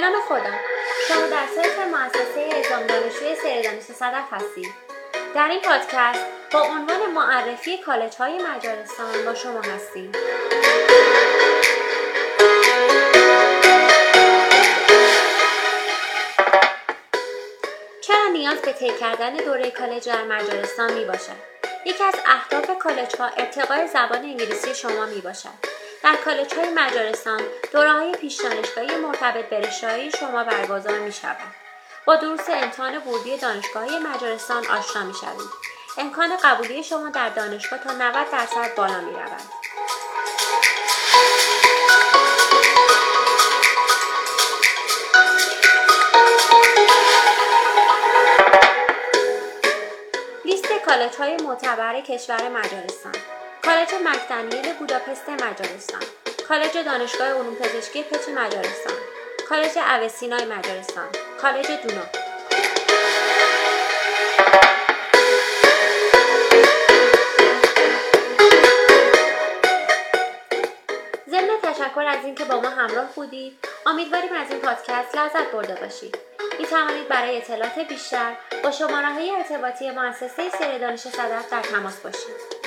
نام خدا. شما در سایت مؤسسه اعزام دانشجوی سری دانش صدف هستید. در این پادکست با عنوان معرفی کالج‌های مجارستان با شما هستیم. چرا نیاز به طی کردن دوره کالج در مجارستان می باشد؟ یکی از اهداف کالج‌ها ارتقای زبان انگلیسی شما می باشد. در کالج‌های مجارستان دوره‌های پیش دانشگاهی مرتبط به رشته‌های شما برگزار می‌شود. با دروس امتحان ورودی دانشگاه‌های مجارستان آشنا می‌شوید. امکان قبولی شما در دانشگاه تا 90% بالا می‌رود. لیست کالج‌های معتبر کشور مجارستان: کالج مک‌دنیل بوداپست مجارستان، کالج دانشگاه علوم پزشکی پچ مجارستان، کالج اوسینای مجارستان، کالج دونا. ضمن تشکر از اینکه با ما همراه بودید، امیدواریم از این پادکست لذت برده باشید. می توانید برای اطلاعات بیشتر با شماره‌های ارتباطی مؤسسه سری دانش صدف در تماس باشید.